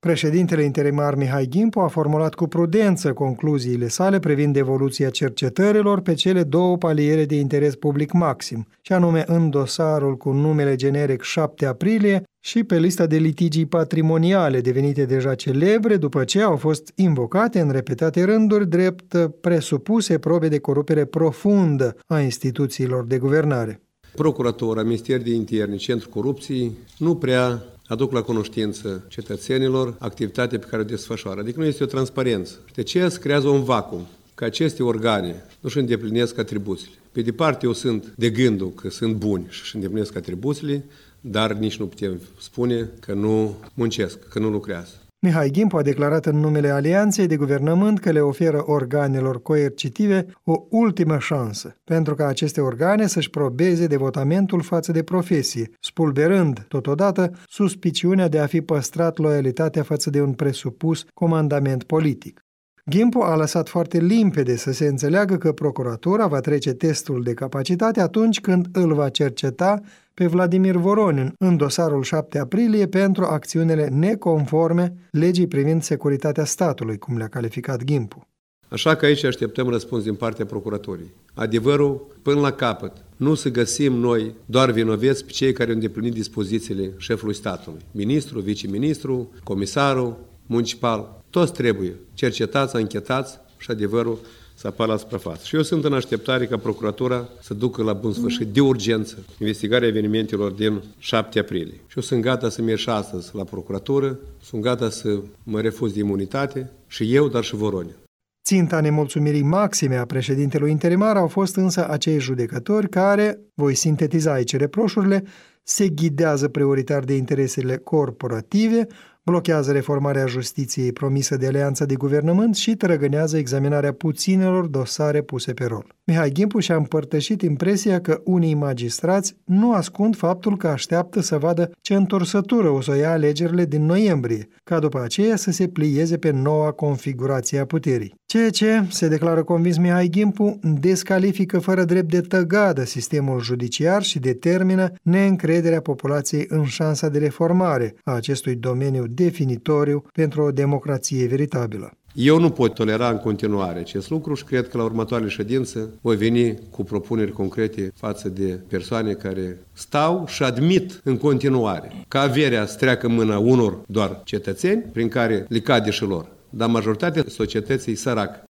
Președintele interimar Mihai Gimpu a formulat cu prudență concluziile sale privind evoluția cercetărilor pe cele două paliere de interes public maxim, și anume în dosarul cu numele generic 7 aprilie și pe lista de litigii patrimoniale devenite deja celebre după ce au fost invocate în repetate rânduri drept presupuse probe de corupere profundă a instituțiilor de guvernare. Procuratura, Ministerul de Interne, Centrul Corupției nu prea aduc la cunoștință cetățenilor activitatea pe care o desfășoară. Adică nu este o transparență. De ce se creează un vacuum? Că aceste organe nu-și îndeplinesc atribuțiile. Pe de parte, eu sunt de gândul că sunt buni și își îndeplinesc atribuțiile, dar nici nu putem spune că nu muncesc, că nu lucrează. Mihai Gimpu a declarat în numele Alianței de Guvernământ că le oferă organelor coercitive o ultimă șansă, pentru ca aceste organe să-și probeze devotamentul față de profesie, spulberând, totodată, suspiciunea de a fi păstrat loialitatea față de un presupus comandament politic. Gimpu a lăsat foarte limpede să se înțeleagă că procuratura va trece testul de capacitate atunci când îl va cerceta pe Vladimir Voronin în dosarul 7 aprilie pentru acțiunile neconforme legii privind securitatea statului, cum le-a calificat Gimpu. Așa că aici așteptăm răspuns din partea procuraturii. Adevărul până la capăt. Nu să găsim noi doar vinoveți pe cei care au îndeplinit dispozițiile șefului statului. Ministru, viceministru, comisarul municipal. Toți trebuie cercetați, anchetați și adevărul să apară la suprafață. Și eu sunt în așteptare ca procuratura să ducă la bun sfârșit de urgență investigarea evenimentelor din 7 aprilie. Și eu sunt gata să merg și astăzi la procuratură, sunt gata să mă refuz de imunitate și eu, dar și Voronin. Ținta nemulțumirii maxime a președintelui interimar au fost însă acei judecători care, voi sintetiza aici reproșurile, se ghidează prioritar de interesele corporative, blochează reformarea justiției promisă de Alianța de Guvernământ și trăgânează examinarea puținelor dosare puse pe rol. Mihai Gimpu și-a împărtășit impresia că unii magistrați nu ascund faptul că așteaptă să vadă ce întorsătură o să ia alegerile din noiembrie, ca după aceea să se plieze pe noua configurație a puterii. Ceea ce, se declară convins Mihai Gimpu, descalifică fără drept de tăgadă sistemul judiciar și determină neîncrederea populației în șansa de reformare a acestui domeniu definitoriu pentru o democrație veritabilă. Eu nu pot tolera în continuare acest lucru și cred că la următoarele ședințe voi veni cu propuneri concrete față de persoane care stau și admit în continuare că averea să treacă în mâna unor doar cetățeni, prin care le cade și lor, dar majoritatea societății săracă.